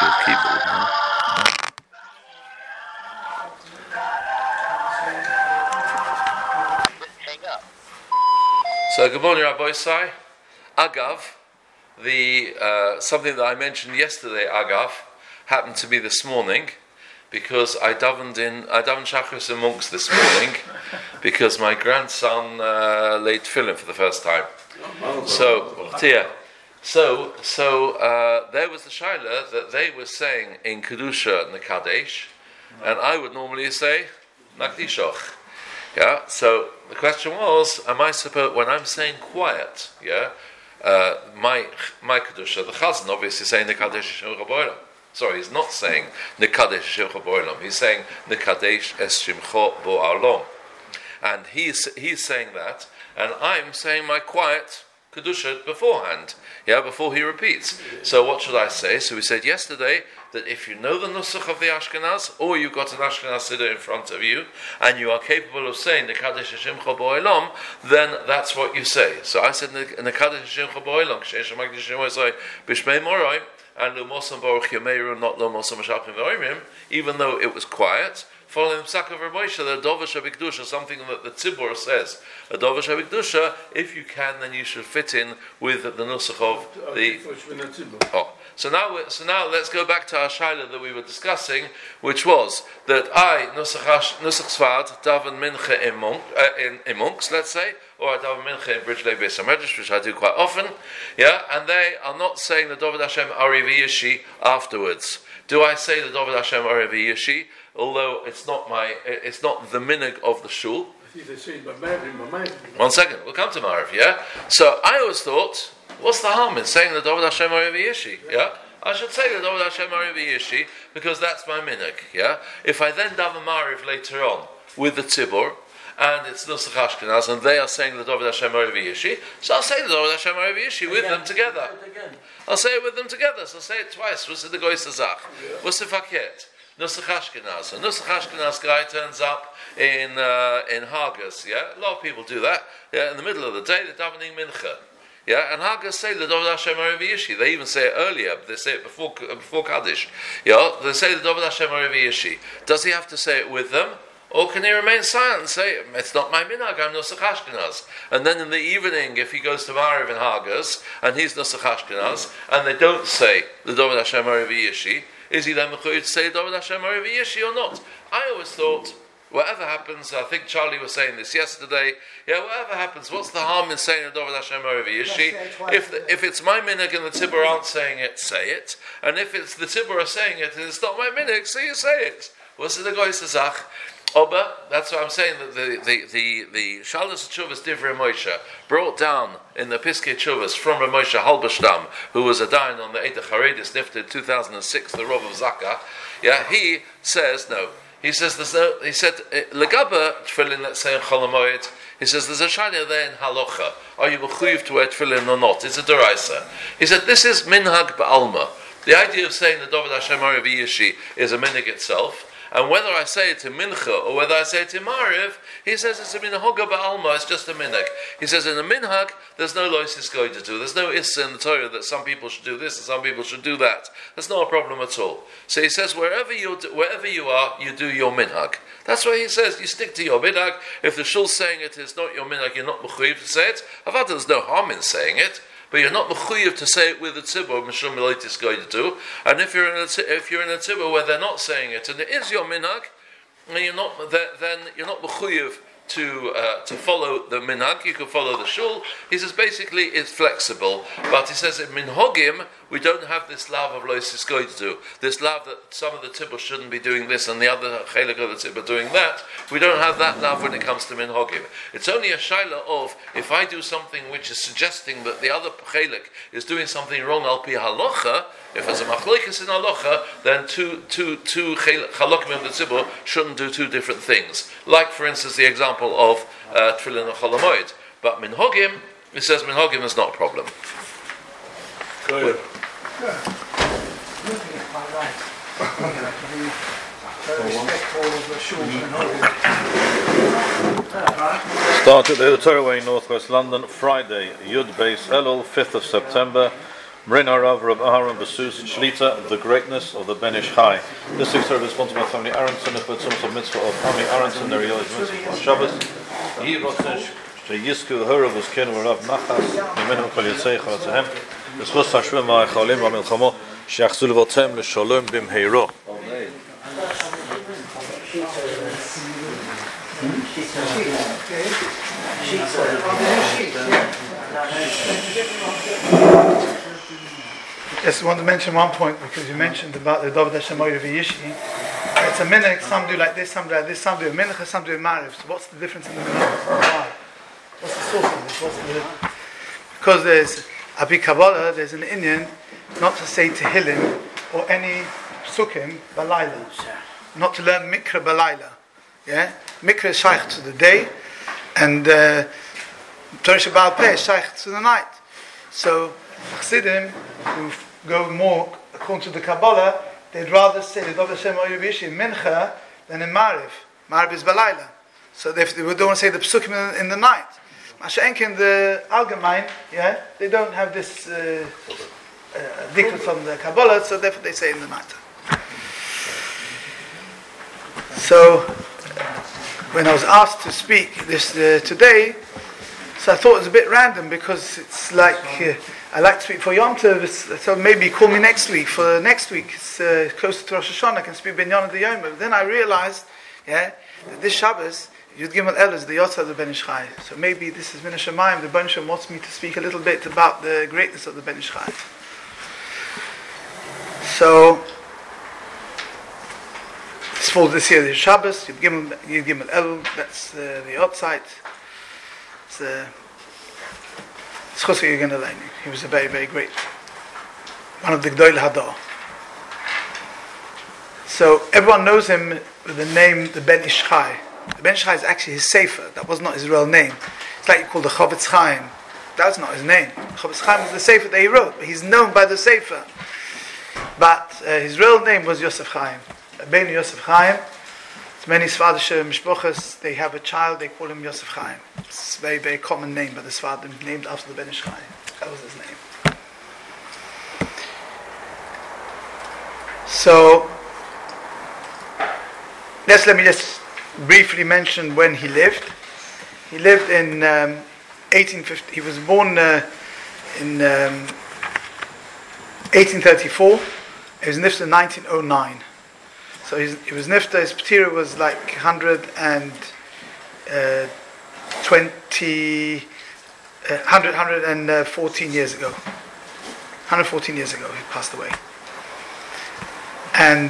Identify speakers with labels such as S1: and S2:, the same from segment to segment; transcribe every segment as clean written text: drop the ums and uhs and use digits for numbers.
S1: with keyboard. No? So good morning, Rabbi Isai. Agav, something that I mentioned yesterday, Agav, happened to me this morning because I davened Shachris and Monks this morning because my grandson laid tefillin for the first time. So there was the shaila that they were saying in Kedusha Nekadesh, and I would normally say Nakdishoch. Yeah. So the question was, am I supposed, when I'm saying quiet, my Kedusha, the Chazan obviously saying Nekadesh Shem Chaboilam. Sorry, he's not saying Nekadesh Shem Chaboilam. He's saying Nekadesh Es Shimcho Bo Alom. And he's saying that, and I'm saying my quiet Kedusha beforehand, before he repeats. So what should I say? So we said yesterday that if you know the Nusach of the Ashkenaz, or you've got an Ashkenaz Siddur in front of you, and you are capable of saying Nekadesh Hashem Chaboilam, then that's what you say. So I said Nekadesh Hashem Chaboilam, Kshesh Magdish Shem Osai Bishmei Morai, and Lumosam Baruch Yameiru, not Lumosam Mashachim V'Oimrim, even though it was quiet. Following the Psak of Rav Moshe, the Dovash HaBikdusha, something that the Tzibur says, a Dovash HaBikdusha, if you can, then you should fit in with the Nusach of the... So now let's go back to our Shaila that we were discussing, which was that I, Nusach Svad, daven Mincha in monks, let's say, or I daven Mincha in Bridge Lev Beis HaMedrash, which I do quite often, and they are not saying the Dovid Hashem Ari V'Yishi afterwards. Do I say the Dovid Hashem Ari V'Yishi? Although it's not the minig of the shul. One second, we'll come to Ma'ariv, So I always thought, what's the harm in saying the Dovid Hashem Ari V'Yishi, I should say the Dovid Hashem Ari V'Yishi, because that's my minig, If I then daven Ma'ariv later on, with the Tzibur, and it's Nusach Ashkenaz, and they are saying the Dovid Hashem Ari V'Yishi, so I'll say the Dovid Hashem Ari V'Yishi with them together. I'll say it with them together, so I'll say it twice. What's the Goy Sazach? What's the Faket? Nusach Ashkenaz. A Nusach Ashkenaz guy turns up in Hagas, A lot of people do that, in the middle of the day, they're davening Mincha. And Hagas say the Dovid Hashem Ari V'Yishi. They even say it earlier, they say it before Kaddish. They say the Dovid Hashem Ari V'Yishi. Does he have to say it with them? Or can he remain silent and say, it's not my minhag, I'm Nusach Ashkenaz? And then in the evening, if he goes to Ma'ariv in Hagas, and he's Nusach Ashkenaz, and they don't say the Dovid Hashem Ari V'Yishi, is he then mechuyev to say Dovid Hashem Ari V'Yishi or not? I always thought, whatever happens, I think Charlie was saying this yesterday, whatever happens, what's the harm in saying Dovid Hashem Ari V'Yishi? If it's my minhag and the Tzibur aren't saying it, say it. And if it's the Tzibur are saying it and it's not my minhag, so you say it. What's the Goy Sazach? Oba, that's what I'm saying, that the Shalos Tshuvas Divrei Moshe, brought down in the Piskei Tshuvas from Rav Moshe Halberstam, who was a dayan on the Eidach Haredis Nifted 2006, the Rav of Zaka, he says, no. He says, he said, Legaba Tfilin, let's say in Chol HaMoed, he says, there's a shayla there in Halacha. Are you mechuyev to wear tefillin or not? It's a deraisa. He said, this is minhag ba'alma. The idea of saying the Dovid Hashem Ari V'Yishi is a minhag itself. And whether I say it to Mincha or whether I say it to Ma'ariv, he says it's a minhaga ba'alma, it's just a minhag. He says in a minhag, there's no loisis going to do. There's no issa in the Torah that some people should do this and some people should do that. That's not a problem at all. So he says wherever you are, you do your minhag. That's why he says you stick to your minhag. If the shul's saying it is not your minhag, you're not mechuyev to say it. Avada, there's no harm in saying it. But you're not mechuyev to say it with the tzibur, Mishum Milotis going to do. And if you're in a tzibur where they're not saying it, and it is your minhag, then you're not mechuyev to follow the minhag. You can follow the shul. He says basically it's flexible, but he says in minhagim we don't have this lav of loisis going to do. This lav that some of the tzibur shouldn't be doing this and the other chelik of the tzibur doing that. We don't have that lav when it comes to minhagim. It's only a shaila of if I do something which is suggesting that the other chelik is doing something wrong al pi halacha. If there's a machlokes in halacha, then two chalokim of the tzibur shouldn't do two different things. Like, for instance, the example of tefillin Chol HaMoed. But minhagim, it says minhagim is not a problem.
S2: Good.
S3: Looking at my right. Very respectful of the shul minhagim.
S1: Started at the Torah Way, Northwest London, Friday, Yud Beis Elul, 5th of September,
S4: Ren Arav Rav Aharon Basus Shlita, the greatness of the Ben Ish Chai. This is responsible by family Aronson, if it's some mitzvah of family Aronson, there is mitzvah of Shabbos. Yirotzen Sheyisku Hurav was Ken Rav Nachas, Yemenu Kol Yitzei Chalatzahem. This was Hashvim Ma'achalim V'Milchamo, She'achzul V'Otem L'Sholom B'Mheiro.
S3: Just want to mention one point because you mentioned about the David Hashem Oyer V'Yishi. It's a minhag. Some do like this, some do like this, some do a minhag, some do a mariv. So what's the difference in the minhag? Why? What's the source of this? Because there's Abi Kabbalah, there's an Indian not to say Tehillim or any Sukkim Balayla, not to learn Mikra Balayla. Yeah, Mikra is shaykh to the day, and Torah Shabbat Peh is shaykh to the night. So Chassidim, who go more according to the Kabbalah, they'd rather say the David Hashem Oyer V'Yishi Mincha than in Mariv. Mariv is Balayla. So they don't want to say the Psukim in the night. Masha'enk in the Allgemein, yeah, they don't have this diktat from the Kabbalah, so therefore they say in the night. So when I was asked to speak this today, so I thought it was a bit random because it's like I like to speak for Yom Tov, so maybe call me next week. For next week, it's close to Rosh Hashanah, I can speak Binyan of the Yom. But then I realized, that this Shabbos, Yud Gimel El is the Yotzah of the Ben Ish Chai. So maybe this is Min HaShamayim, the Ben Shem wants me to speak a little bit about the greatness of the Ben Ish Chai. So, it's for this year, the Shabbos, Yud Gimel El, that's the Yotzah. It's Chosek Yegen Aleini. He was a very, very great, one of the G'doi Hadar. So everyone knows him with the name the Ben Ish Chai. The Ben Ish Chai is actually his sefer. That was not his real name. It's like you call the Chavetz Chaim. That's not his name. Chavetz Chaim was the sefer that he wrote, but he's known by the sefer. But his real name was Yosef Chaim. Ben Yosef Chaim. Many Svadische Mishpoches, they have a child, they call him Yosef Chaim. It's a very, very common name, but the Svadim named after the Ben Ish Chai. That was his name. So, let me just briefly mention when he lived. He lived in 1850. He was born in 1834. He was nifta in 1909. So he was nifta, his patira was like 114 years ago. 114 years ago he passed away. And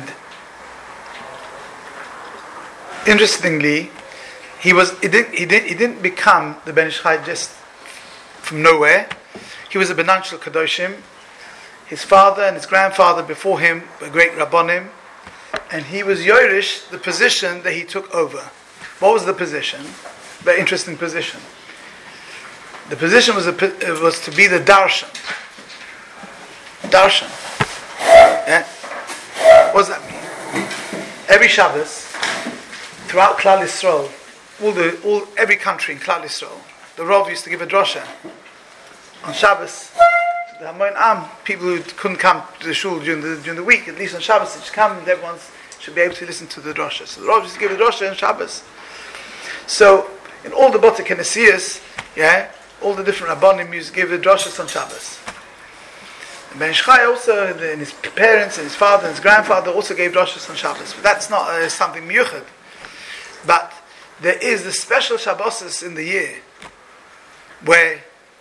S3: interestingly, he didn't become the Ben Ish Chai just from nowhere. He was a Benanshel Kadoshim. His father and his grandfather before him were great Rabbonim. And he was Yoirish, the position that he took over. What was the position? Very interesting position. The position was to be the Darshan. Darshan. Yeah? What does that mean? Every Shabbos, throughout Klal Yisrael, every country in Klal Yisrael, the Rav used to give a drosha on Shabbos. The Hamoin Am, people who couldn't come to the shul during the week, at least on Shabbos, they should come and everyone should be able to listen to the drosha. So the Rav used to give a drosha on Shabbos. So in all the Bota Kenesias, all the different Rabbanim used to give a drosha on Shabbos. And Ben Ish Chai also, and his parents and his father and his grandfather also gave drosha on Shabbos. But that's not something miyuchad. But there is the special Shabbos in the year where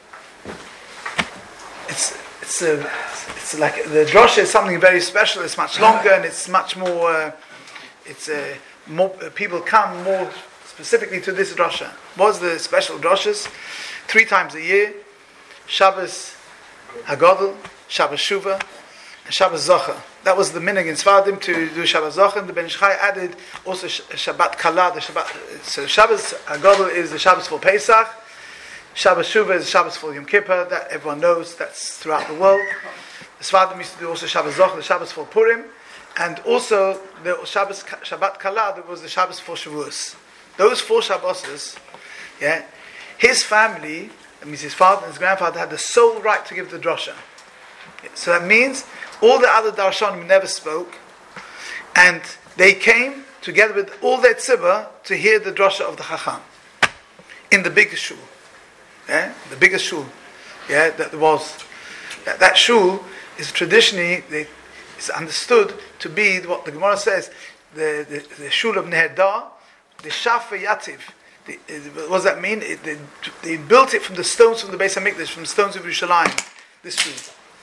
S3: it's like the drosha is something very special. It's much longer and it's much more. More people come more specifically to this drosha. What's the special droshas? 3 times a year: Shabbos Hagadol, Shabbos Shuvah, and Shabbos Zocher. That was the minhag in Sfadim to do Shabbos Zocher. And the Ben Ish Chai added also Shabbat Kala. So Shabbos Hagadol is the Shabbos for Pesach. Shabbos Shuvah is Shabbos for Yom Kippur, that everyone knows, that's throughout the world. The Sfadim used to do also Shabbos Zocher, the Shabbos for Purim, and also the Shabbat Kala, there was the Shabbos for Shavuos. Those 4 Shabboses, his family, that means his father and his grandfather, had the sole right to give the drosha. So that means all the other darshanim never spoke, and they came together with all their tzibah to hear the drasha of the Chacham in the biggest shul. Yeah? The biggest shul. Yeah, that there was. That shul is traditionally, it's understood to be what the Gemara says, the shul of Nehedar, the Shafa Yativ. What does that mean? They built it from the stones from the Beis HaMikdash, from the stones of Yerushalayim. This shul.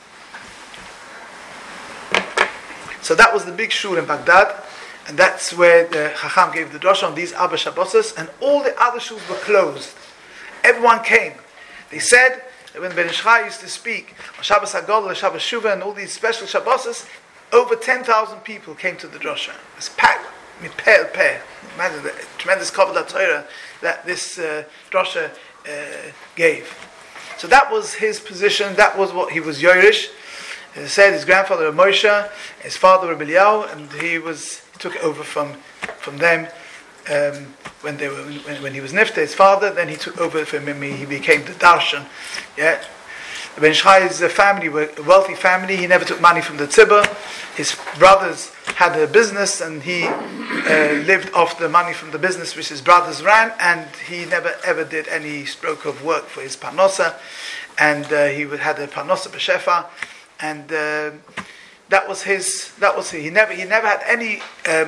S3: So that was the big shul in Baghdad, and that's where the Chacham gave the drasha on these Abba Shabboses, and all the other shuls were closed. Everyone came. They said that when Ben Ish Chai used to speak on Shabbos HaGadol, Shabbos Shuvah, and all these special Shabboses, over 10,000 people came to the drasha. It was packed. Imagine the tremendous Kabbalah Torah that this drasha gave. So that was his position. That was what he was Yerush. As I said, his grandfather Moshe, his father Rabbi Eliyahu, and he took it over from them when he was Nifta, his father. Then he took over from him. He became the Darshan. Yeah. Ben Ish Chai's family were a wealthy family. He never took money from the tzibah. His brothers had a business, and he lived off the money from the business which his brothers ran, and he never ever did any stroke of work for his parnosa, and he had a parnosa b'shefa, and that was his. He never had any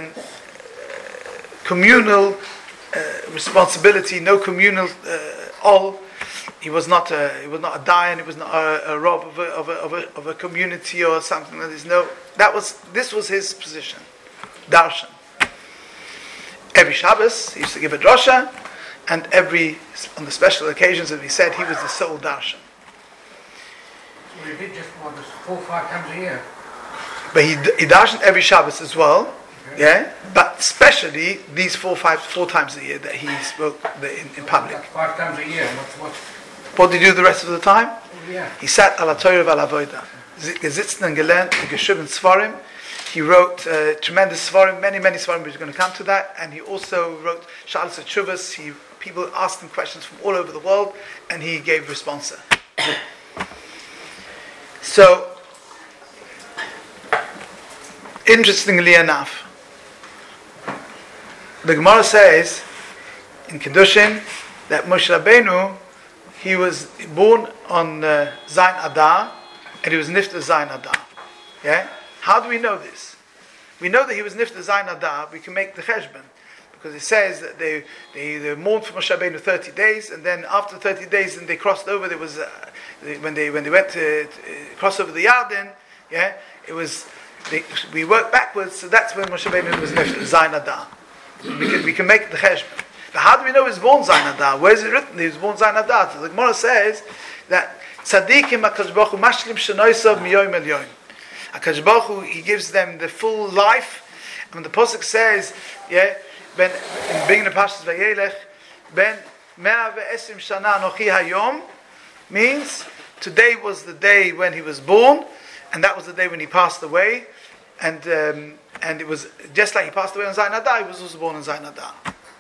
S3: communal responsibility, no communal all. He was not a dayan. He was not a rob of a community or something like this. No, this was his position, darshan. Every Shabbos he used to give a drasha, and on the special occasions that he said, he was the sole darshan.
S2: So he did just 4 or 5 times a year.
S3: But he darshaned every Shabbos as well. Okay. Yeah, but especially these 4 times a year that he spoke in public.
S2: 5 times a year.
S3: What did he do the rest of the time?
S2: Oh, yeah.
S3: He sat ala Torah v'ala avoda. Gezitzten and gelernt, geschrieben Sfarim. He wrote tremendous Sfarim, many Sfarim. We're going to come to that. And he also wrote Shalos Tshuvos. People asked him questions from all over the world, and he gave responsa. So, interestingly enough, the Gemara says in Kedushin that Moshe Rabbeinu, he was born on Zayin Adar, and he was Nifta Zayin Adar. Yeah? How do we know this? We know that he was Nifta Zayin Adar. We can make the cheshbon, because it says that they mourned for Moshe Rabbeinu 30 days, and then after 30 days, then they crossed over. There was when they went to cross over the Yarden. Yeah, it was. We worked backwards, so that's when Moshe Rabbeinu was Nifta Zayin Adar. We can make the cheshbon. But how do we know he was born Zayin Adar? Where is it written he was born Zayin Adar? So the Gemara says that Tzadikim HaKadosh Baruch Hu Mashlim Shenoisav Miyoim El Yoim. HaKadosh Baruch Hu, he gives them the full life. And when the Pasuk says, yeah, in the beginning of Parshas Vayelech, Ben 120 Shana Anochi Hayom, means today was the day when he was born, and that was the day when he passed away, and it was just like he passed away on Zayin Adar, he was also born on Zayin Adar.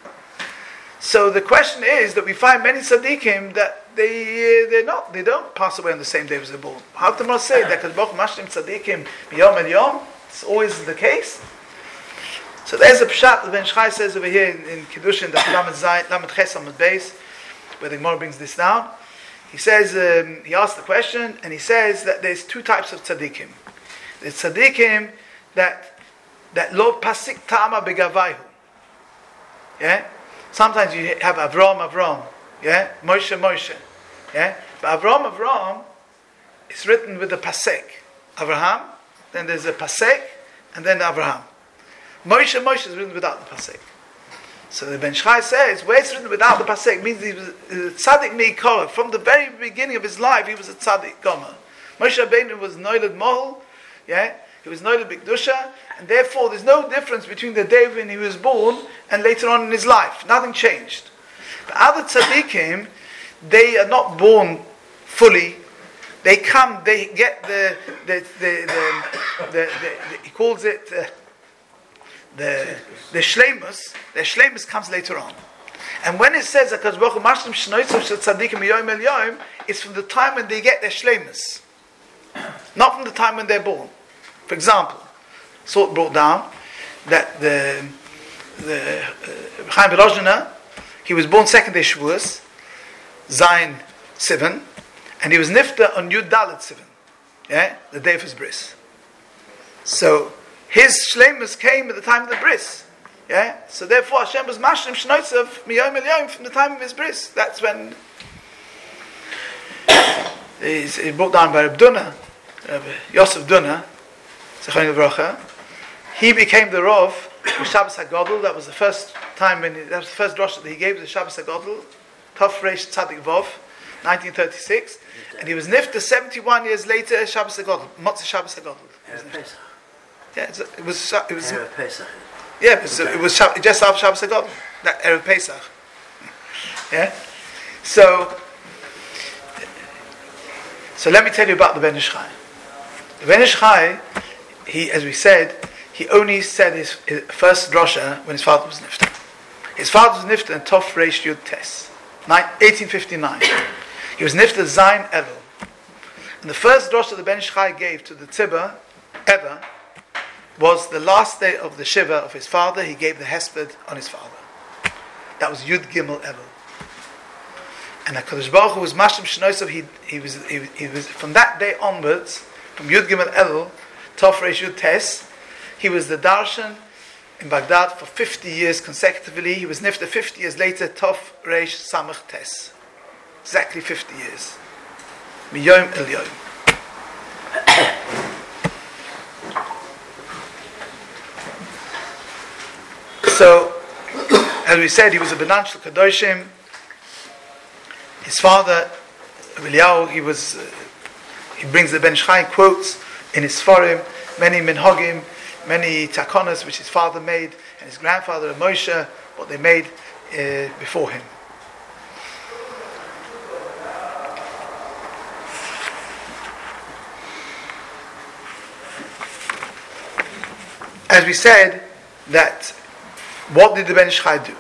S3: So the question is that we find many tzaddikim that they don't pass away on the same day as they're born. How can we say that? Because Baruch Mashlim tzaddikim b'yom el yom, it's always the case. So there's a pshat that Ben Ish Chai says over here in Kiddushin, that Lamed Ches Amud Beis, where the Gemara brings this down. He says, he asks the question, and he says that there's 2 types of tzaddikim. There's tzaddikim that lo pasik ta'ama begavayhu. Yeah? Sometimes you have Avram, yeah, Moshe, yeah. But Avram, it's written with the pasek. Avraham, then there's a pasek, and then Avraham. Moshe is written without the pasek. So the Ben Ish Chai says, where it's written without the pasek means he was a tzaddik meikor. From the very beginning of his life, he was a tzaddik gomer. Moshe Rabbeinu was noiled mohel, yeah. He was noiled b'kedusha, and therefore there's no difference between the day when he was born and later on in his life. Nothing changed. The other tzaddikim, they are not born fully. They come, they get the he calls it the shleimus. The shleimus comes later on. And when it says that it's from the time when they get their shleimus. not from the time when they're born. For example, Sort brought down that the Chaim Velozhiner, he was born second day Shavuos, Zayin Sivan, and he was nifta on Yud Dalet Sivan, the day of his bris. So his shleimus came at the time of the bris, So therefore Hashem was mashlim shnoitzav miyom el yom from the time of his bris. That's when he brought down by Reb Duna, Yosef Duna, Zechron Livrocha. He became the Rav of Shabbos HaGadol. That was the first time that was the first drasha that he gave, the Shabbos HaGadol, Tov Reish Tzadik Vov, 1936, and he was nifta 71 years later. Shabbos HaGadol, Motzei Shabbos HaGadol. It was
S5: Erev Pesach.
S3: Yeah, it was just after Shabbos HaGadol, that Erev Pesach. So let me tell you about the Ben Ish Chai. The Ben Ish Chai, he, as we said, he only said his first drasha when his father was nifta. His father was nifta in Tov Reish Yud Tes, 1859. He was nifta Zayin Elul. And the first drasha the Ben Ish Chai gave to the tzibur ever was the last day of the shiva of his father. He gave the hesped on his father. That was Yud Gimel Elul. And HaKadosh Baruch Hu was Mashlim Shnoisav. He was from that day onwards, from Yud Gimel Elul, Tov Reish Yud Tes, he was the darshan in Baghdad for 50 years consecutively. He was nifta 50 years later, Tov Reish Samach Tes. Exactly 50 years. Miyom el Yom. So, as we said, he was a Benan Shel Kadoshim. His father, Eliyahu, he brings the Ben Ish Chai quotes in his Sfarim, many minhagim, many takonas which his father made, and his grandfather Moshe, what they made before him. As we said, that what did the Ben Ish Chai do?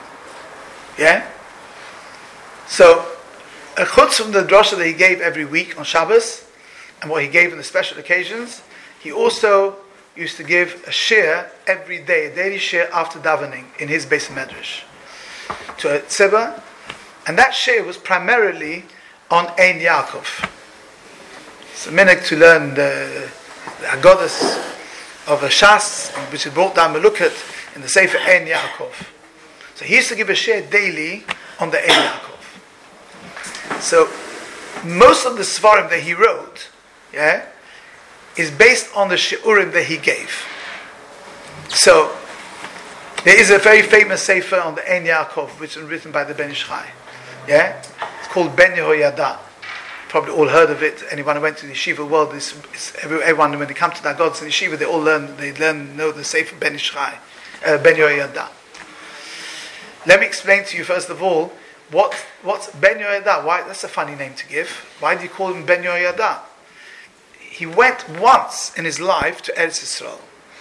S3: So, chutz from the drasha that he gave every week on Shabbos, and what he gave on the special occasions, he also used to give a shir every day, a daily shir after davening in his Beis Medrash to a tzibur, and that shir was primarily on Ein Yaakov. It's a minhag to learn the Haggadahs of a Shas, which is brought down Melukot in the Sefer Ein Yaakov. So he used to give a shir daily on the Ein Yaakov. So most of the Svarim that he wrote, is based on the shiurim that he gave. So there is a very famous sefer on the Ein Yaakov, which is written by the Ben Ish Chai. It's called Ben Yehoyada. Probably all heard of it. Anyone who went to the yeshiva world, everyone when they come to the gods in yeshiva, they know the sefer Ben Ish Chai, Ben Yehoyada. Let me explain to you first of all what's Ben Yehoyada. Why? That's a funny name to give. Why do you call him Ben Yehoyada? He went once in his life to Eretz Yisrael.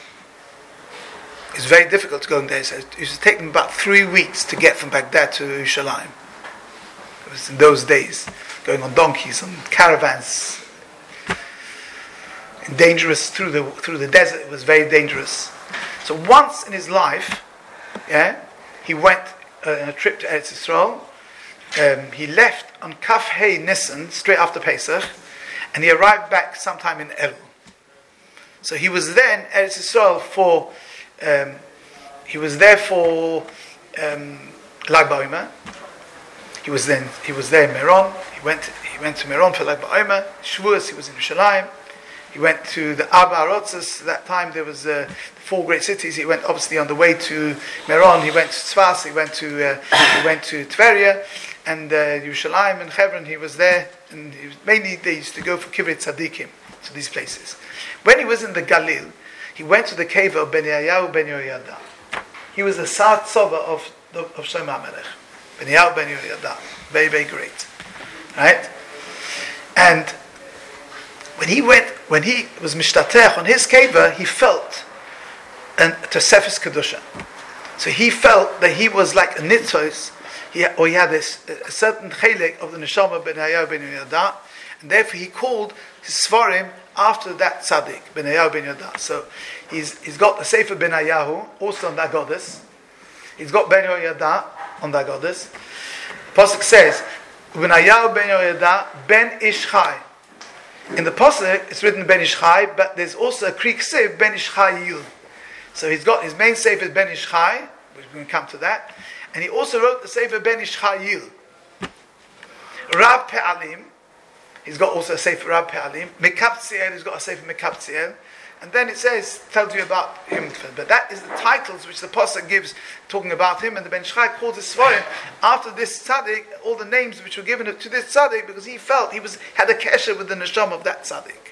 S3: It's very difficult to go in there. So it used to take him about 3 weeks to get from Baghdad to Yerushalayim. It was in those days, going on donkeys, on caravans, and dangerous through the desert. It was very dangerous. So once in his life, he went on a trip to Eretz Yisrael. He left on Kaf Hei Nisan, straight after Pesach, and he arrived back sometime in Elul. So he was there in Eretz Yisrael for Lag BaOmer. He was there in Meron. He went to Meron for Lag BaOmer. Shavuos, he was in Yerushalayim. He went to the Arba Arotzos. That time there was 4 great cities. He went obviously on the way to Meron. He went to Tzfas. He went to Tveria and Yerushalayim and Hebron. He was there, and mainly they used to go for Kivrei Tzadikim, to these places. When he was in the Galil, he went to the cave of Ben Yayahu Ben Yehoyada. He was the Sar Tzova of Shlomo HaMelech. Ben Yayahu Ben Yehoyada, very very great, right? And when he was mishtatech on his kever, he felt Tosefes Kedusha. So he felt that he was like a nitzos, he had a certain chelik of the neshama Ben Yayahu Ben Yehoyada, and therefore he called his svarim after that tzaddik, Benayahu ben Yoda. So he's got the Sefer Benayahu, also on that goddess. He's got Ben Yoda on that goddess. Pasuk says, Benayahu ben Yoda ben Ish Chai. In the Pasuk, it's written Ben Ish Chai, but there's also a Greek Sefer Ben Ish Chai Yil. So he's got his main Sefer Ben Ish Chai, which we're going to come to that, and he also wrote the Sefer Ben Ish Chai Yil. Rav Pe'alim, he's got also a Sefer Rav Pe'alim. Mekabtziel, he's got a Sefer Mekabtziel. And then it tells you about him. But that is the titles which the Pasuk gives, talking about him. And the Ben Ish Chai calls his Svarim, after this tzaddik, all the names which were given to this tzaddik, because he felt had a kesher with the neshama of that tzaddik.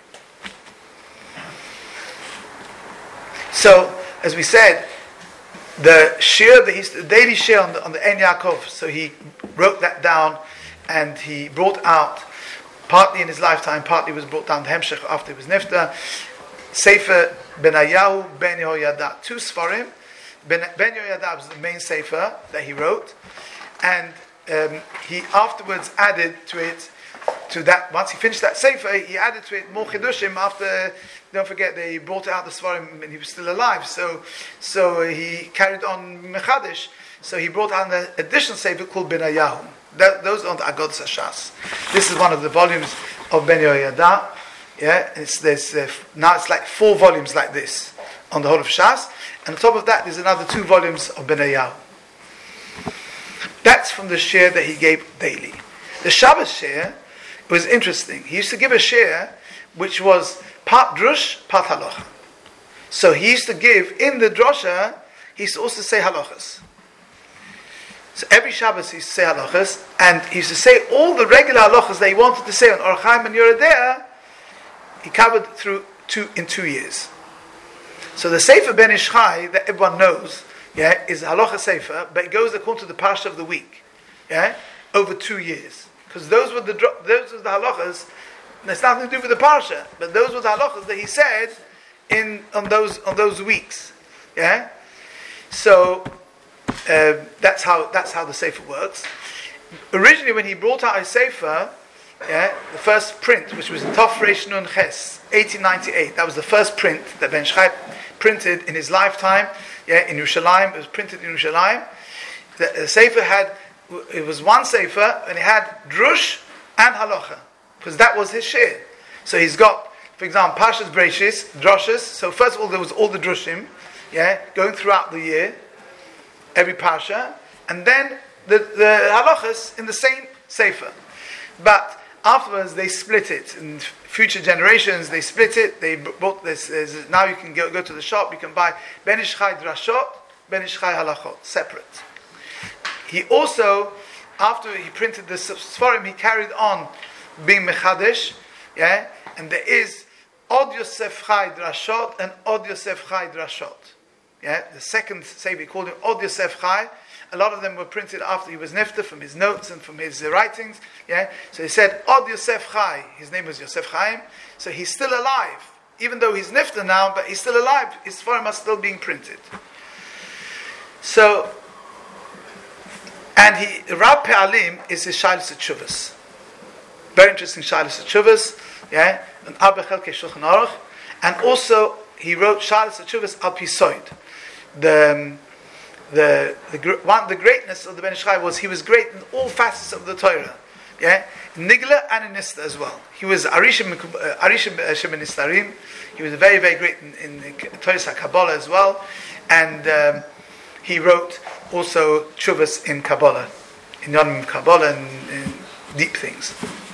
S3: So, as we said, the shir, the daily shir on the En Yaakov, so he wrote that down, and he brought out, partly in his lifetime, partly was brought down to Hemshech after he was nifta, Sefer Benayahu ben Yehoyada, 2 Sfarim. Ben Yehoyada was the main Sefer that he wrote, and he afterwards added to that, once he finished that Sefer, he added to it more Chidushim after, don't forget, they brought out the Sfarim and he was still alive, so he carried on Mechadish, so he brought out an additional Sefer called Benayahu. Those are the Agodas Hashas. This is one of the volumes of Ben Yehoyada. Yeah, now it's like 4 volumes like this on the whole of Shas, and on top of that there's another 2 volumes of Benayahu. That's from the share that he gave daily. The Shabbos share was interesting. He used to give a share which was part drush, part halacha. So he used to give in the drosha, he used to also say halachas. So every Shabbos he used to say halachas, and he used to say all the regular halachas that he wanted to say on Orach Chaim and Yoreh De'ah. He covered in 2 years. So the Sefer Ben Ish Chai that everyone knows, is Halacha Sefer, but it goes according to the Parsha of the week, over 2 years, because those were the halachas. There's nothing to do with the Parsha, but those were the halachas that he said on those weeks, So that's how the Sefer works. Originally, when he brought out his Sefer, the first print, which was in Tov Reish Nun Ches, 1898. That was the first print that Ben Ish Chai printed in his lifetime. In Yerushalayim, it was printed in Yerushalayim. The Sefer it was one Sefer, and it had drush and halacha, because that was his share. So he's got, for example, Parshas Bereishis, droshes. So first of all, there was all the drushim, going throughout the year, every parsha, and then the halachas in the same Sefer. But afterwards, they split it. In future generations, they split it. They bought this. Now you can go to the shop. You can buy Ben Ish Chai Drashot, Ben Ish Chai Halachot, separate. He also, after he printed the Sfarim, he carried on being Mechadesh. And there is Od Yosef Chai Drashot and Od Yosef Chai Drashot. The second Sefer, he called him Od Yosef Chai. A lot of them were printed after he was nifta, from his notes and from his writings. So he said, Od Yosef Chai. His name was Yosef Chaim. So he's still alive. Even though he's nifta now, but he's still alive. His Sfarim are still being printed. So, and Rav Pe'alim is his Shailas Teshuvos. Very interesting Shailas Teshuvos. And Abba Chelkei Shulchan Aruch. And also, he wrote Shailas Teshuvos Al Pi Soid. The greatness of the Ben Ish Chai was he was great in all facets of the Torah, Nigla and in Nista as well. He was Arishim Sheministarim. He was very, very great in Torah Kabbalah as well, and he wrote also Tshuvas in Kabbalah, in Yonim Kabbalah and deep things.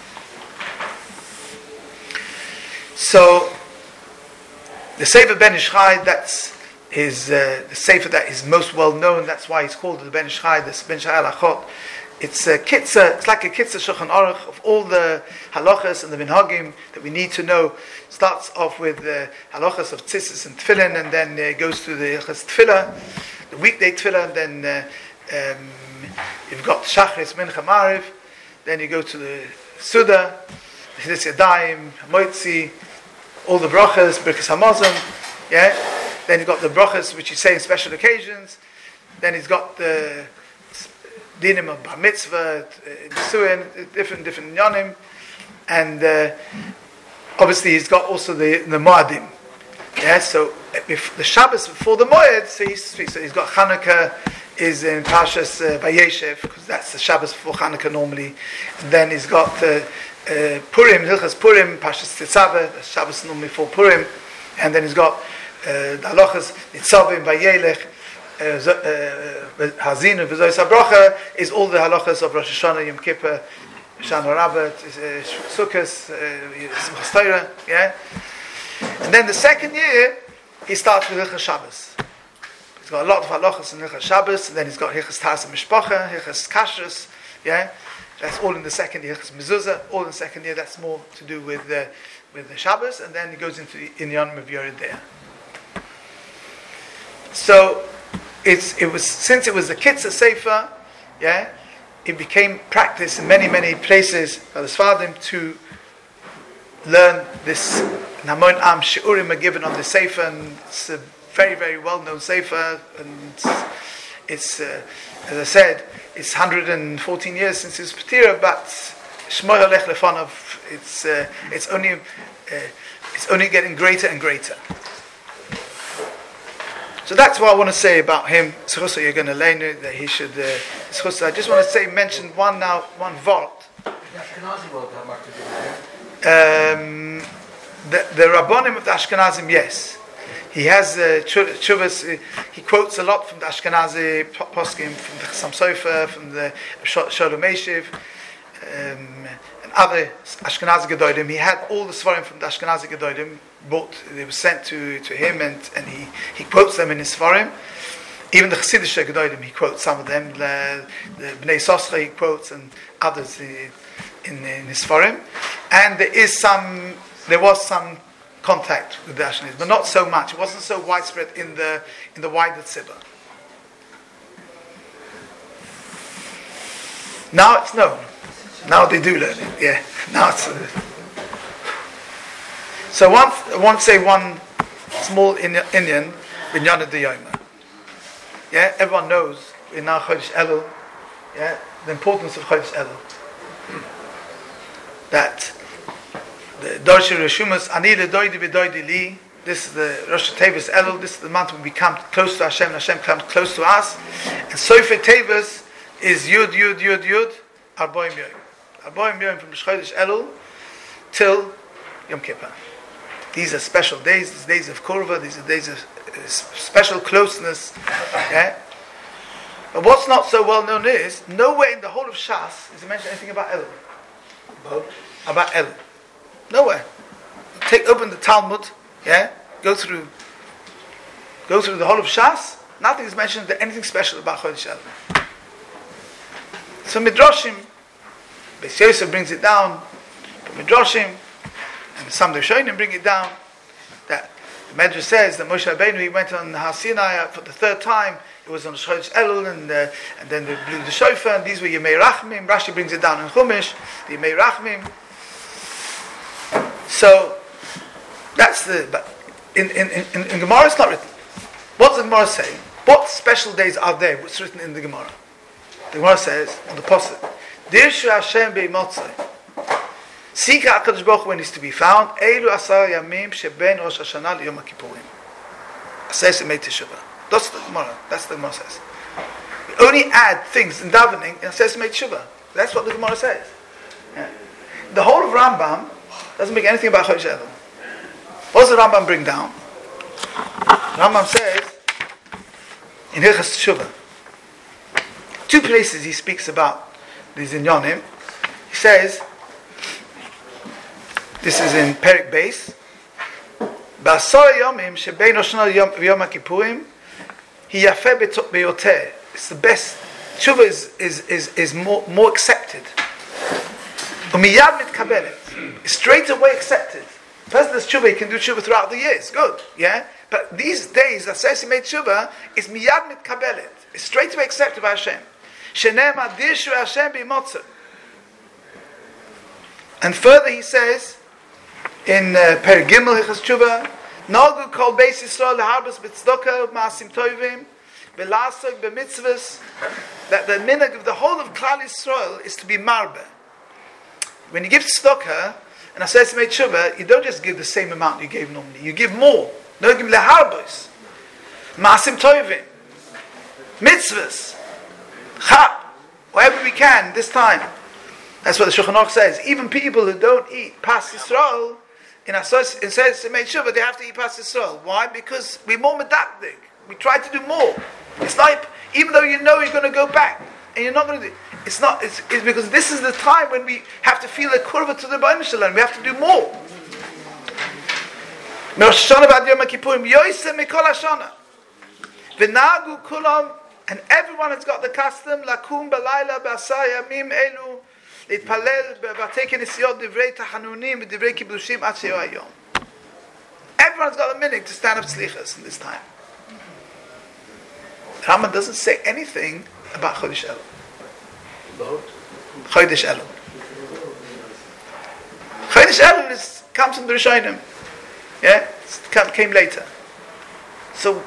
S3: So the Sefer Ben Ish Chai, that's the Sefer that is most well known. That's why he's called the Ben Ish Chai, the Ben Ish Chai Halachot. It's a kitzah. It's like a kitzah Shulchan Aruch of all the halachas and the minhagim that we need to know. Starts off with the halachas of tzitzis and tefillin, and then goes to the halachas tefillah, the weekday tefillah. And then you've got Shachris, Mincha, Mariv. Then you go to the Suda, Chiddush Yadayim, Moitzi, all the brachas, Birkas Hamazon. Then you've got the brachas which you say in special occasions. Then he's got the dinim of bar mitzvah, nisuin, different yonim, and obviously he's got also the Moadim. Yeah, so if the Shabbos before the Moed, so he's got Hanukkah is in Parshas Vayeshev, because that's the Shabbos before Hanukkah normally. And then he's got Purim, Hilchas Purim, Parshas Tetzaveh, the Shabbos normally for Purim. And then he's got the Halachas Nitzavim Vayelech, Hazinu V'Zoy Sabrocha is all the Halachas of Rosh Hashanah, Yom Kippur, Shana Rabbah, Sukkot, Simchas Torah, yeah. And then the second year, he starts with Hilchas Shabbos. He's got a lot of halachas in Hilchas Shabbos, and then he's got Hilchas Ta'as Mishpacha, Hilchas Kashrus, yeah. That's all in the second year. Hilchas Mezuzah, all in the second year. That's more to do with the Shabbos, and then he goes into the Inyanim of Yored there. So since it was the Kitzur Sefer, yeah, it became practice in many places by the Sfardim to learn this. Namon Am Shiurim are given on the Sefer, and it's a very well-known Sefer, and it's as I said, it's 114 years since his Petira, but Shmoy Halech Lefanov, it's only getting greater and greater. So that's what I want to say about him. Zchusa you're going to learn that he should. Zchusa, I just want to mention one vort. The Rabbonim of the Ashkenazim, yes. He has Chuvas, he quotes a lot from the Ashkenazi poskim, from the Chassam Sofer, from the Sholem Eshiv, and other Ashkenazi Gedolim. He had all the Svarim from the Ashkenazi Gedolim, they were sent to him, and he quotes them in his Svarim. Even the Chassidish Gedolim, he quotes some of them. The Bnei Soscha he quotes, and others in his Svarim. And there was some contact with the Ashkenazim, but not so much. It wasn't so widespread in the wider tzibur. Now it's known. Now they do learn it. Yeah. Now it's. So I want to say one small Indian Binyan Diyoma. Yeah, everyone knows in our Chodesh Elul, yeah, the importance of Chodesh Elul. That the Dorshi Rishumas Ani ledoidi v'doidi li. This is the Rosh Tevis Elul. This is the month when we come close to Hashem, and Hashem comes close to us. And Sofer Tevis is Yud Arboim Yom. Arboim Yom from Chodesh Elul till Yom Kippur. These are special days. These days of Kurva. These are days of special closeness. Yeah. But what's not so well known is nowhere in the whole of Shas is it mentioned anything about Elul. About Elul. Nowhere. Open the Talmud, yeah. Go through the whole of Shas. Nothing is mentioned anything special about Chodesh Elul. So Midrashim, Beis Yosef brings it down. Midrashim and some Rishonim bring it down. That the Medrash says that Moshe Rabbeinu he went on Har Sinai for the third time. It was on Chodesh Elul, and then they blew the shofar. And these were Yemei Rachmim. Rashi brings it down in Chumash. The Yemei Rachmim. So that's but in Gemara it's not written. What does the Gemara say? What special days are there? What's written in the Gemara? The Gemara says on the pasuk, Dirshu Hashem beimotzai. Seek HaKadosh Baruch Hu when he's to be found. Eilu asar yamim sheben Rosh Hashanah liyom HaKippurim. Aseh Semei Teshuvah. That's the Gemara. That's the Gemara says. We only add things in davening and Aseh Semei Teshuvah. That's what the Gemara says. Yeah. The whole of Rambam doesn't make anything about Chodesh Elul. What does the Rambam bring down? Rambam says in Hilchas Teshuvah, two places he speaks about these inyanim. He says, this is in Perik Beis, Ba'asar yomim shebein Rosh Hashanah v'Yom HaKippurim hi yafeh beyoteh. It's the best. Teshuvah is more accepted. Umiyad mitkabelet. It's straight away accepted. The person that's Teshuvah, he can do Teshuvah throughout the years. Good, yeah. But these days, that says he made Teshuvah, is miyad mitkabelet. It's straight away accepted by Hashem. Shenem dirshu Hashem b'imotzah. And further, he says in Perek Gimel Hilchas Teshuvah, Nogu kol beis Yisrael leharbas b'tzedakah ma'asim tovim v'lasok b'mitzvahs. That the minhag of the whole of Klal Yisrael is to be marbe. When you give tzedakah, and Aseret Semei Tshuva, you don't just give the same amount you gave normally. You give more. No, give leharbos. Maasim Tovim. Mitzvahs. Cha. Whatever we can this time. That's what the Shulchan Aruch says. Even people who don't eat Pas Yisrael, in Aseret Semei Tshuva, they have to eat Pas Yisrael. Why? Because we're more medactic. We try to do more. It's like, even though you know you're going to go back, and you're not going to do it's not, it's because this is the time when we have to feel a kurva to the B'nai Shalom. We have to do more. Rosh Hashanah B'ad Yom HaKippurim, Yosem Mikol HaShana. V'nagu kulam, and everyone has got the custom, lakum b'layla b'asar yamim elu, להתפלל בבתי כנסיות דברי תחנונים ודברי קידושים עד שיהיה היום. Everyone's got a minute to stand up tzlichas in this time. Rambam doesn't say anything about Chodesh Elul. Chodesh Elul. Chodesh Elul comes from the Rishonim. Yeah? It came later. So,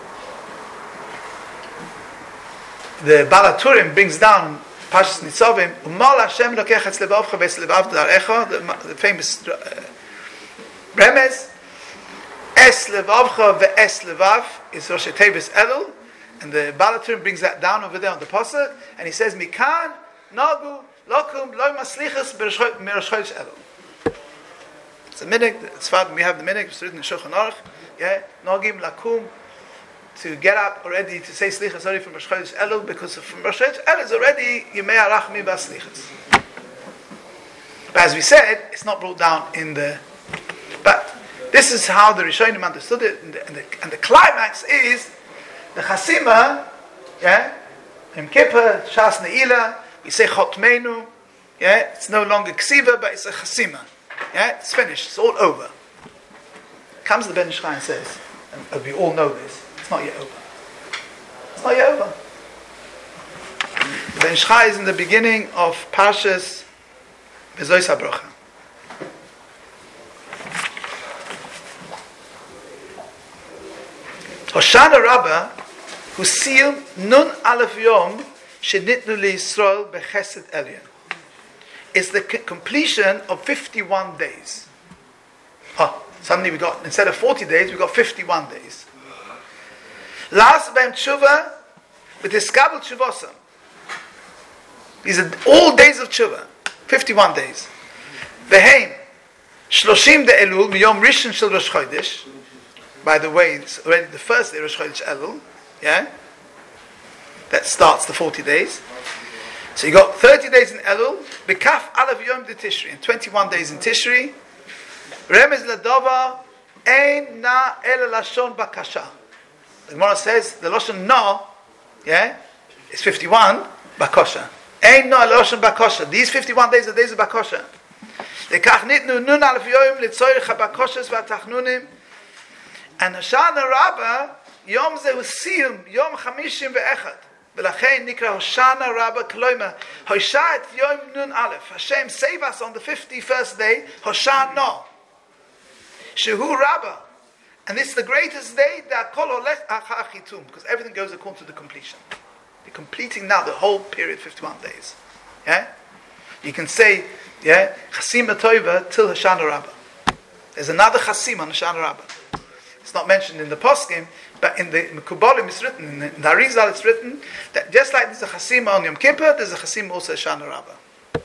S3: the Baal HaTurim brings down Pashas Nitzavim, Umal Hashem lokech etz levavcha ve'etz levav darecha, the famous Remez, Es levavcha ve'es levav is Rosh Tevis Elul, and the Baal HaTurim brings that down over there on the pasuk, and he says, Mikan nagu lokum lo maslichas mirosh Chodesh Elul. It's a minhag. It's fine. We have the minhag. It's written in Shulchan Aruch. Yeah, nogim lakum, to get up already to say slichas already from Rosh Chodesh Elul, because from Rosh Chodesh Elul is already Yemei Arachmi Baslichas. But as we said, it's not brought down in the. But this is how the Rishonim understood it, and the climax is the Chasima. Yeah, Yom Kippur, Shas Ne'ilah. We say Chotmeinu. Yeah, it's no longer Ksiva, but it's a Chasima. Yeah, it's finished. It's all over. Comes the Ben Ish Chai and says, and we all know this. It's not yet over. It's not yet over. The Ben Ish Chai is in the beginning of Parshas Bezois HaBrocha. Hoshana Rabbah, who sealed Nun Aleph Yom Shenitnu LeYisrael Bechesed Elyon. It's the completion of 51 days. Suddenly we got, instead of 40 days, we got 51 days. Last B'em Tshuva, with his Kabul Tshuvosam. These are all days of Tshuva. 51 days. Beheim, Shloshim de Elul, Miyom Rishon Shel Rosh Chodesh. By the way, it's already the first day of Rosh Chodesh Elul. Yeah? That starts the 40 days. So you got 30 days in Elul, B'kaf Alav Yom de Tishri, and 21 days in Tishri. Remez Ladova, Ein Na El Lashon Bakasha. The Gemara says the Lashon Na, yeah, is 51 Bakosha. Ein Na El Lashon Bakosha. These 51 days are days of Bakosha. Lekach nitnu nun alef yom litzoyrich habakoshas v'atachnunim. And Hoshana Rabbah, Yom Zehu Siyum, Yom Chamishim ve'echad. V'lachein nikra Hoshana Rabbah Kloima. Hoshat Yom Nun Aleph. Hashem save us on the 51st day, Hoshana. Shehu Rabbah. And this is the greatest day, because everything goes according to the completion. You're completing now the whole period, 51 days. Yeah? You can say, yeah, Chasima Toiva till Hoshana Rabbah. There's another Chasim on Hoshana Rabbah. It's not mentioned in the Poskim, but in the Mekubalim it's written, in the Arizal it's written, that just like there's a Chasima on Yom Kippur, there's a Chasima also Hoshana Rabbah.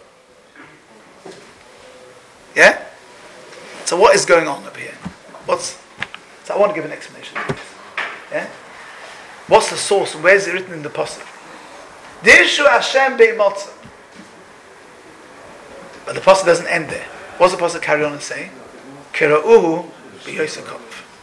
S3: Yeah? So what is going on up here? So I want to give an explanation of this. Yeah? What's the source? Where is it written in the Pasuk? Dirshu Hashem be'imotza. But the Pasuk doesn't end there. What's the Pasuk carry on and say? Kira'uhu b'yosakov.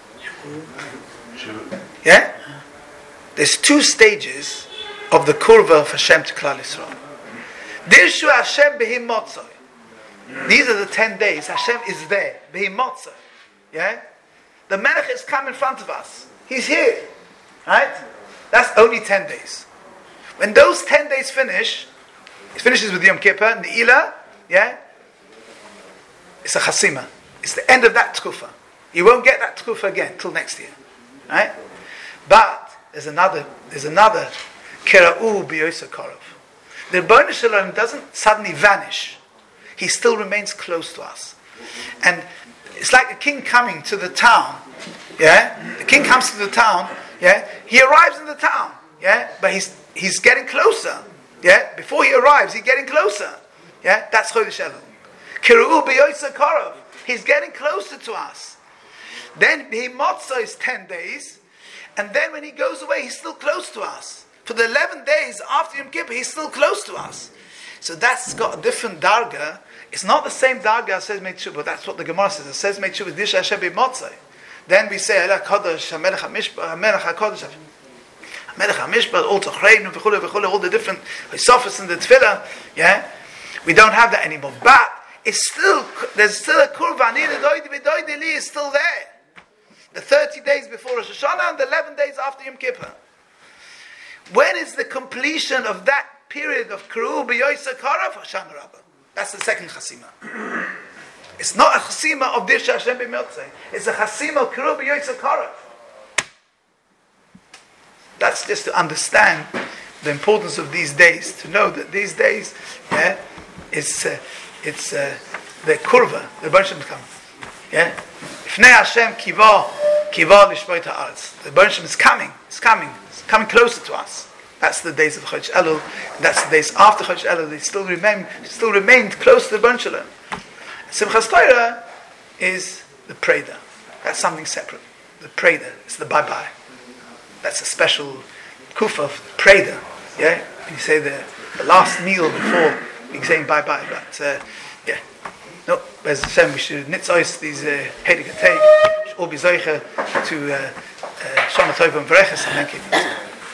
S3: Yeah? There's two stages of the kurva of Hashem to Klal Yisrael. Dirshu Hashem be'imotza. These are the 10 days. Hashem is there. Be'imotza. Yeah? The Melech has come in front of us. He's here. Right? That's only 10 days. When those 10 days finish, it finishes with Yom Kippur, Ne'ilah, yeah? It's a Chasima. It's the end of that Tkufa. You won't get that Tkufa again till next year. Right? But there's another Kira'u b'yosakov. The B'nai Shalom doesn't suddenly vanish. He still remains close to us. And it's like a king coming to the town. Yeah? The king comes to the town. Yeah? He arrives in the town. Yeah? But he's getting closer. Yeah? Before he arrives, he's getting closer. Yeah? That's Chodesh Elul. Kiru'u b'yoysa korov. He's getting closer to us. Then he motzah is 10 days. And then when he goes away, he's still close to us. For the 11 days after Yom Kippur, he's still close to us. So that's got a different darga. It's not the same darga as says Meitshuva. That's what the Gemara says. It says Meitshuva Disha Hashem b'motzai. Then we say Elah Kodesh Hamelech HaMishpah Hamelech HaKodesh Hamelech HaMishpah all Tochreinu v'chule v'chule all the different Hosofos in the Tefillah. Yeah, we don't have that anymore. But it's still there's still a kurva. Ani Doidi v'Doidi Li is still there. The 30 days before Rosh Hashanah and the 11 days after Yom Kippur. When is the completion of that period of Kiru'u b'yoysa korov? Hoshana Rabbah. That's the second chasima. It's not a chasima of Dirsha Hashem b'motzei. It's a chasima of Kiru'u b'yoysa korov. That's just to understand the importance of these days. To know that these days, yeah, it's the kurva. The Rebbeinu Shem is coming. Yeah, Ifnei Hashem kiva lishmoit haaretz. The Rebbeinu is coming. It's coming closer to us. That's the days of Chodesh Elul. That's the days after Chodesh Elul. They still remained close to the Rebbeinu Shalom. Simchas Torah is the Preda. That's something separate. The Preda is the bye-bye. That's a special kufa of Preda. Yeah, you say the last meal before you saying bye-bye. But yeah, no. As I said, we should nitzois these heilige tag. Should all be zeicher to Shana Tov and Bereches and then keep it.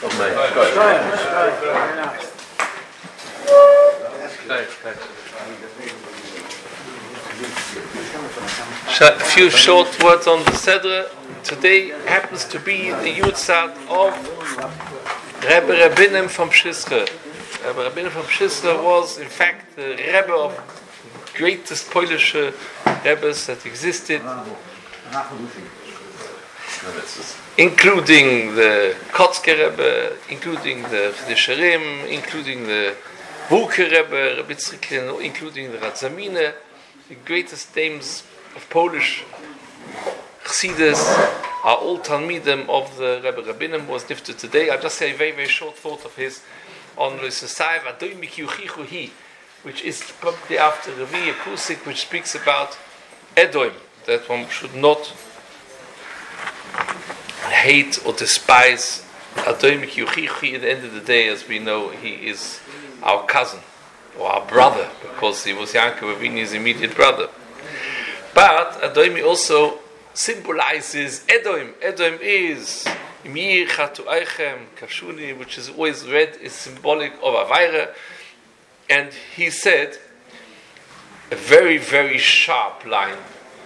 S5: A few short words on the Sedra. Today happens to be the Yutzad of Rebbe Rabbinim from Pshischa. Rebbe Rabbinim from Pshischa was, in fact, the Rebbe of the greatest Polish Rebbes that existed, including the Kotzke Rebbe, including the Sherim, including the Vulke Rebbe, Rebbe Tzrikin, including the Ratzamine, the greatest names of Polish Chassidus are all Talmidim of the Rebbe Rabbinim was nifted today. I'll just say a very, very short thought of his on Loisasai Vadoimik Yuchichu Hi, which is probably after Revi Kusik, which speaks about Edoim, that one should not hate or despise Adoimik Yuchichu. At the end of the day, as we know, he is our cousin or our brother, because he was Yaakov Avini's immediate brother. But Adoimi also symbolizes Edom. Edom is Mir Chatu Eichem Kashuni, which is always read is symbolic of Avaira. And he said a very, very sharp line.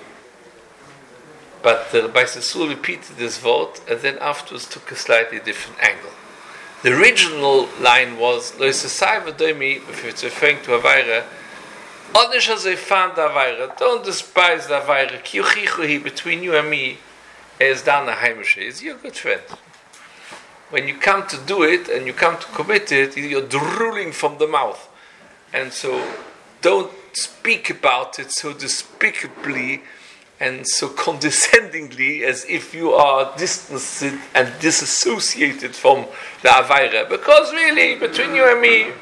S5: But the Rabbi Sassul repeated this vote and then afterwards took a slightly different angle. The original line was Lo Yisasai V'Doimi, if it's referring to Avaira, don't despise the Avaira. Ki yuchichu between you and me is Dana Haimishe. Is your good friend. When you come to do it and you come to commit it, you're drooling from the mouth. And so don't speak about it so despicably and so condescendingly as if you are distanced and disassociated from the Avaira. Because really, between you and me.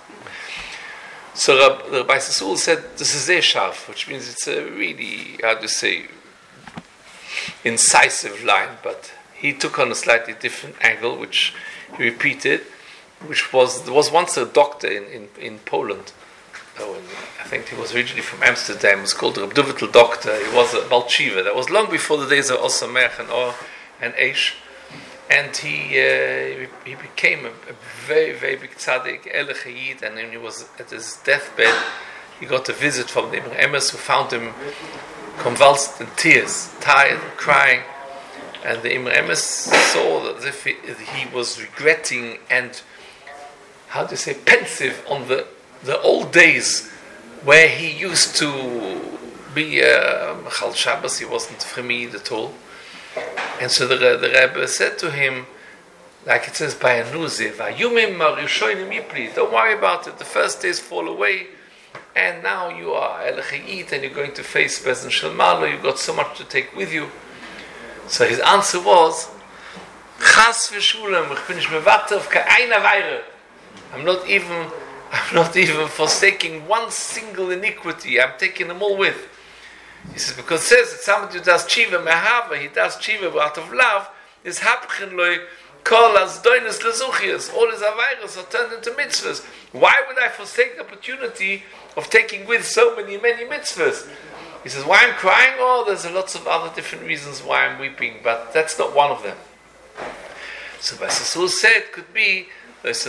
S5: So the Rabbi Sassul said, this is a sharp, which means it's a really, how to say, incisive line, but he took on a slightly different angle, which he repeated, which was, there was once a doctor in Poland, I think he was originally from Amsterdam, he was called the Reb Dovitel doctor, he was a Balchiva, that was long before the days of Osamer and Or and Eish, and he became a very, very big tzaddik, Elech Hayid, and when he was at his deathbed, he got a visit from the Imre Emes, who found him convulsed in tears, tired, crying, and the Imre Emes saw that as if he was regretting and, how do you say, pensive on the old days where he used to be Mechal Shabbos, he wasn't Fremid at all. And so the Rebbe said to him, like it says by Anuzi, don't worry about it, the first days fall away and now you are Elechayit, and you're going to face Bezdin Shalmalo, you've got so much to take with you. So his answer was, Chas v'shulem, ich bin nicht mevater auf kein Aveire. I'm not even forsaking one single iniquity. I'm taking them all with. He says, because it says that somebody who does tshiva mehava, he does tshiva out of love, is hapchen loy kol as doinus lezuchias. All his avairos are turned into mitzvahs. Why would I forsake the opportunity of taking with so many mitzvahs? He says, why I'm crying? Oh, there's lots of other different reasons why I'm weeping, but that's not one of them. So Basasul said, could be, don't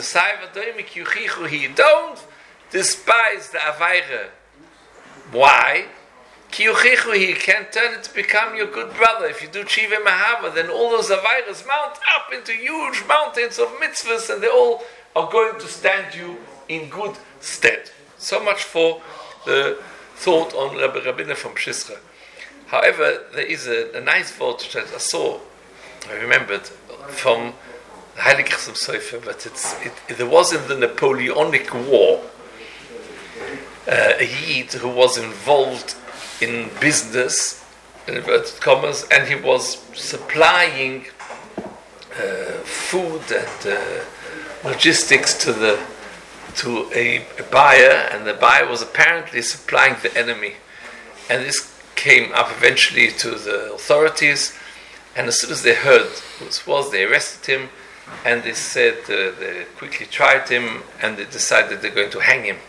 S5: despise the avaira. Why? He can turn it to become your good brother. If you do Tshiva Mahava, then all those avairas mount up into huge mountains of mitzvahs, and they all are going to stand you in good stead. So much for the thought on Rabbi Rabbeinu from Pshisra. However, there is a nice thought that I remembered from the Heilige Chassam Sofer, but there was in the Napoleonic War a Yid who was involved in business, in inverted commas, and he was supplying food and logistics to a buyer, and the buyer was apparently supplying the enemy. And this came up eventually to the authorities, and as soon as they heard who this was, they arrested him, and they said they quickly tried him, and they decided they're going to hang him.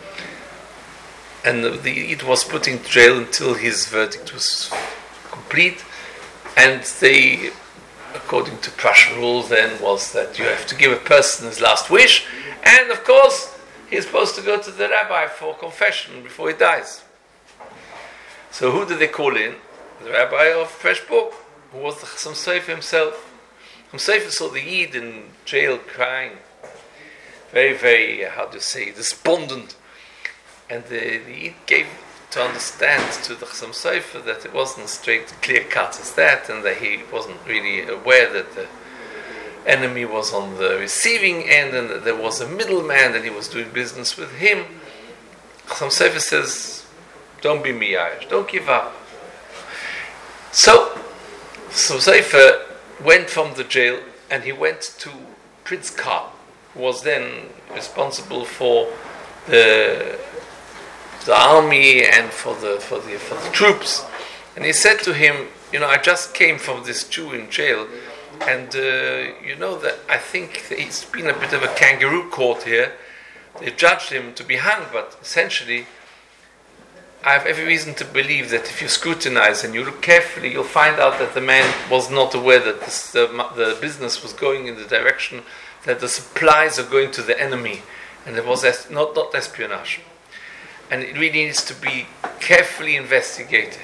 S5: And it was put in jail until his verdict was complete. And they, according to Prussian rule then, was that you have to give a person his last wish, and of course he's supposed to go to the rabbi for confession before he dies. So who did they call in? The rabbi of Preshburg, who was the Chassam Sofer himself. Chassam Sofer saw the Yid in jail crying, very, very, despondent. And the Yid gave to understand to the Chassam Sofer that it wasn't straight, clear cut as that, and that he wasn't really aware that the enemy was on the receiving end, and that there was a middleman, and he was doing business with him. Chassam Sofer says, don't be miyash, don't give up. So Chassam Sofer went from the jail, and he went to Prince Karl, who was then responsible for the army and for the troops, and he said to him, I just came from this Jew in jail, and that I think that it's been a bit of a kangaroo court here. They judged him to be hung, but essentially I have every reason to believe that if you scrutinize and you look carefully, you'll find out that the man was not aware that the business was going in the direction that the supplies are going to the enemy, and it was not espionage. And it really needs to be carefully investigated.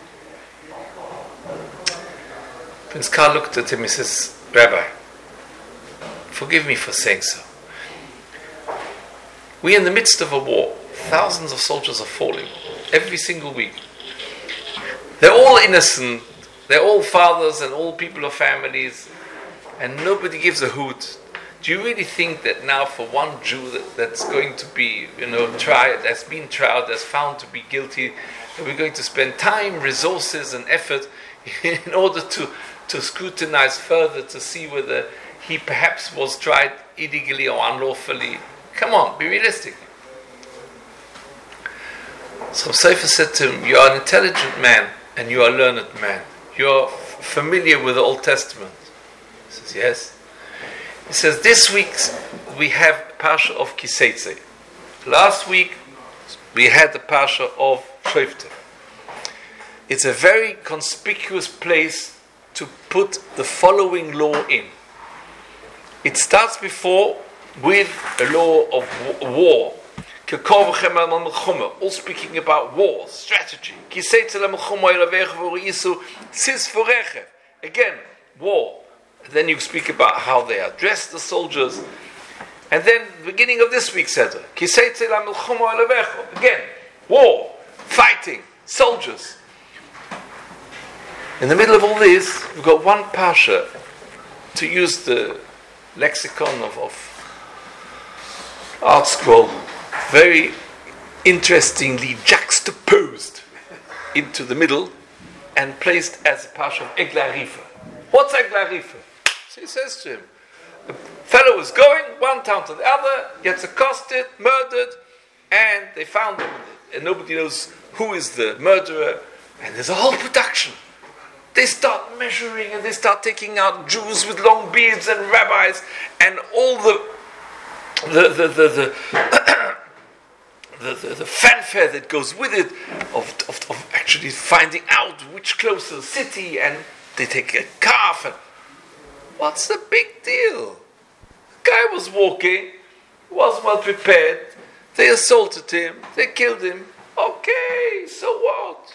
S5: Prince Karl looked at him and says, Rabbi, forgive me for saying so. We're in the midst of a war. Thousands of soldiers are falling every single week. They're all innocent. They're all fathers and all people of families, and nobody gives a hoot. Do you really think that now for one Jew that's going to be, tried, that's been tried, that's found to be guilty, that we're going to spend time, resources, and effort in order to scrutinize further to see whether he perhaps was tried illegally or unlawfully? Come on, be realistic. So Sofer said to him, you are an intelligent man and you are a learned man. You are familiar with the Old Testament. He says, yes. He says, this week we have Parsha of Kiseitze. Last week we had the Parsha of Shoftim. It's a very conspicuous place to put the following law in. It starts before with a law of war. All speaking about war, strategy. Again, war. Then you speak about how they address the soldiers. And then the beginning of this week's Seder. Again, war, fighting, soldiers. In the middle of all this, we've got one Parsha, to use the lexicon of Art Scroll, very interestingly juxtaposed into the middle and placed as a parsha of Egla Rifa. What's Egla Rifa? So he says to him, the fellow was going one town to the other, gets accosted, murdered, and they found him, and nobody knows who is the murderer, and there's a whole production. They start measuring and they start taking out Jews with long beards and rabbis and all the fanfare that goes with it of actually finding out which close to the city, and they take a calf. And what's the big deal? The guy was walking, was well prepared. They assaulted him, they killed him. Okay, so what?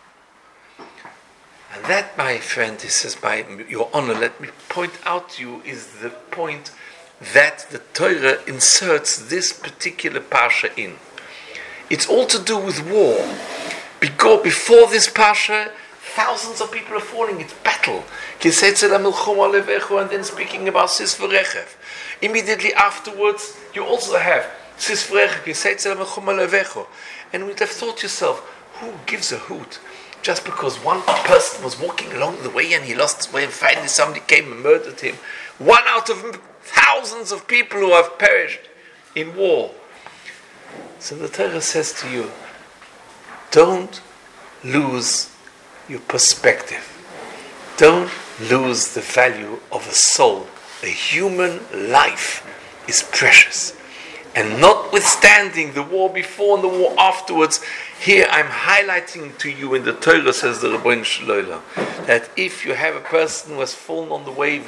S5: And that, my friend, he says, by your honor, let me point out to you, is the point that the Torah inserts this particular parsha in. It's all to do with war. Because before this parsha, thousands of people are falling. It's battle. And then speaking about Sis V'Rechev. Immediately afterwards, you also have Sis V'Rechev. And you'd have thought to yourself, who gives a hoot? Just because one person was walking along the way and he lost his way and finally somebody came and murdered him. One out of thousands of people who have perished in war. So the Torah says to you, don't lose your perspective. Don't lose the value of a soul. A human life is precious. And notwithstanding the war before and the war afterwards, here I'm highlighting to you in the Torah, says the Rabbeinu Shloila, that if you have a person who has fallen on the wave,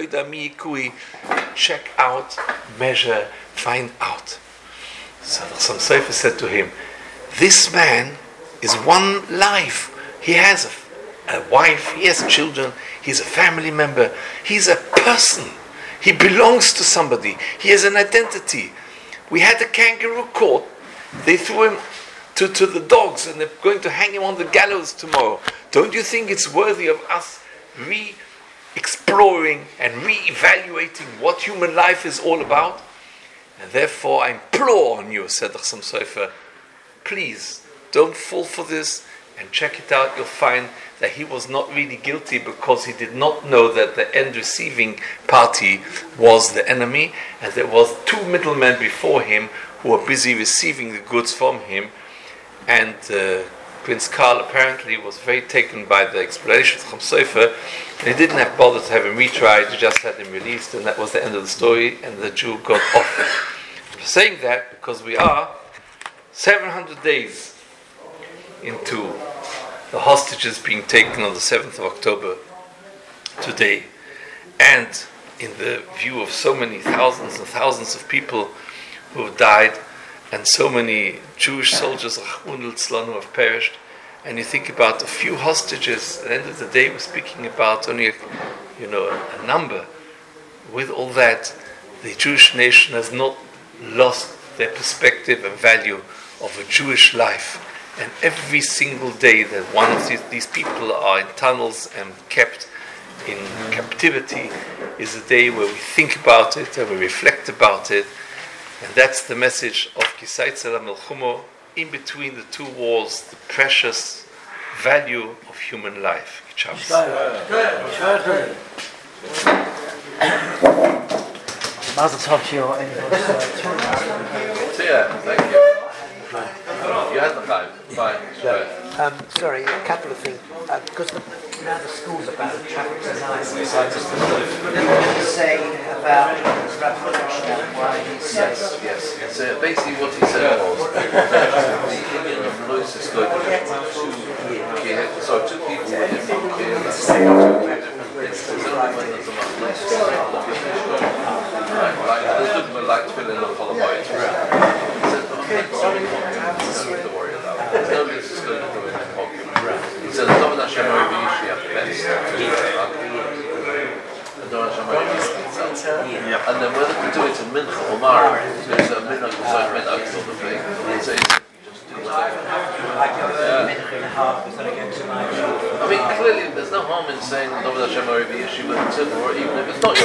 S5: check out, measure, find out. So the Chassam Sofer said to him, this man is one life. He has a wife, he has children, he's a family member, he's a person. He belongs to somebody. He has an identity. We had a kangaroo court. They threw him to the dogs and they're going to hang him on the gallows tomorrow. Don't you think it's worthy of us re-exploring and re-evaluating what human life is all about? And therefore I implore on you, said the Chassam Sofer, please don't fall for this and check it out. You'll find that he was not really guilty because he did not know that the end receiving party was the enemy, and there was two middlemen before him who were busy receiving the goods from him. And Prince Karl apparently was very taken by the explanation of Chassam Sofer, and he didn't have bothered to have him retried, he just had him released, and that was the end of the story, and the Jew got off. I'm saying that because we are 700 days into the hostages being taken on the 7th of October today, and in the view of so many thousands and thousands of people who have died, and so many Jewish soldiers who have perished, and you think about a few hostages, at the end of the day we're speaking about only a number. With all that, the Jewish nation has not lost their perspective and value of a Jewish life. And every single day that one of these people are in tunnels and kept in captivity is a day where we think about it and we reflect about it. And that's the message of Kisaitza Milchumo, in between the two wars, the precious value of human life.
S2: Mazel tov to your anniversary.
S1: Thank you. You had the time. Fine.
S2: Sorry, a couple of things. Because now the school's about the traffic tonight, so I just wanted to say about Rabbi Hirschman, why he says.
S1: Yes. So basically what he said was the union of Lois is going to two people were different kids. There's only when there's enough places to like to fill in the Polaroid. Nothing to worry about. There's no use is going to do it in Pokemon. He said, Dom Hashem Oviyishi at the best. And then whether to do it in Mincha or Mara, there's a Mincha sort of thing. So just do I mean, clearly there's no harm in saying Dom Hashem Oviyishi, or even if it's not